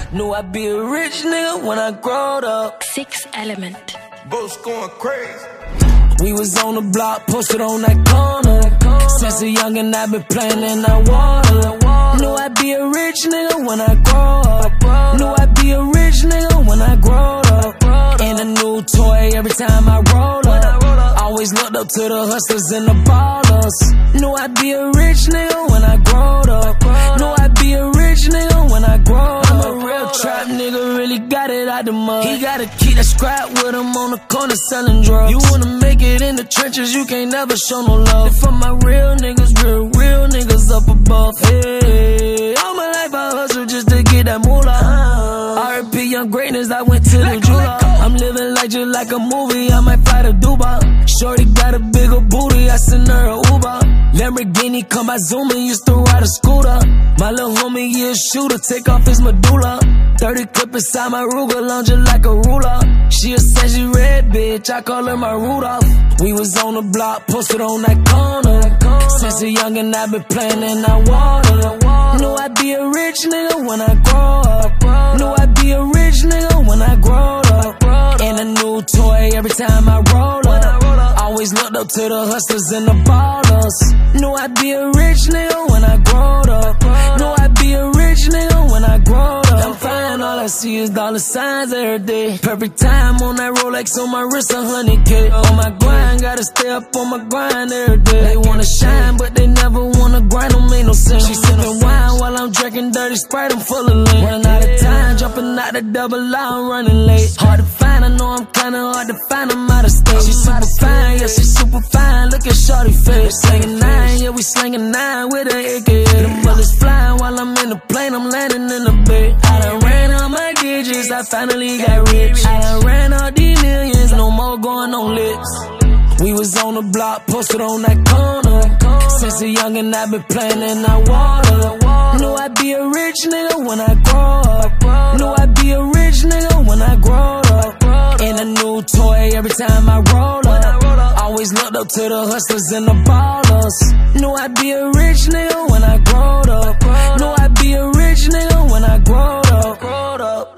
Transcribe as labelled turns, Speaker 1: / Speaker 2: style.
Speaker 1: Knew I'd be a rich nigga when I growed up.
Speaker 2: Six Element.
Speaker 3: Boats going crazy.
Speaker 1: We was on the block, posted on that corner. Since a youngin' I been playing in that water. Knew I'd be a rich nigga when I grow up. Knew I'd be a rich nigga when I grow up. In a new toy every time I roll up. Always looked up to the hustlers and the ballers. Knew I'd be a rich nigga when I growed up. Knew I'd be a rich nigga when I grow up. I'm a real trap nigga, really got it out the mud. He gotta keep that scrap with him on the corner selling drugs. You wanna make it in the trenches, you can't never show no love. And for my real niggas, real niggas up above. Hey, all my life I hustle just to get that moolah. R.I.P. young greatness, I went to the jeweler. I'm living like just like a movie, I might fly to Dubai. Shorty got a bigger booty, I send her a Uber. Lamborghini come by zooming, used to ride a scooter. My little homie, he a shooter, take off his medulla. 30 clip inside my Ruger, lunging like a ruler. She a said she red bitch, I call her my Rudolph. We was on the block, posted on that corner. Since a youngin' I been playing in that water. Knew I'd be a rich nigga when I grow up. Knew I'd be a rich nigga when I grow up. In a new toy every time I roll up. Always looked up to the hustlers and the ballers. Knew I'd be a rich nigga when I growed up. Knew I'd be a rich nigga when I growed up. I'm fine, all I see is dollar signs every day. Perfect time on that Rolex on my wrist, 100K. On my grind, gotta stay up on my grind every day. They wanna shine, but they never wanna grind, don't make no sense. She sipping wine while I'm drinking dirty Sprite, I'm full of lean. Running out of time, jumping out the double line, I'm running late. Hard to find, I know I'm kinda hard to find, I'm out of state. She super fine, yeah, she super fine, look at shorty face. Slanging nine, yeah, we slanging nine with a AK. The bullets flying while I'm in the plane, I'm landing in the bay. I done ran all my digits, I finally got rich. I done ran all these millions, no more going on lips. We was on the block, posted on that corner. Since a youngin' I been playing in that water. Knew I'd be a rich nigga when I grow up. Knew I'd be a rich nigga when I grow up. In a new toy every time I roll up. Always looked up to the hustlers and the ballers. Knew I'd be a rich nigga when I growed up. Knew I'd be a rich nigga when I growed up.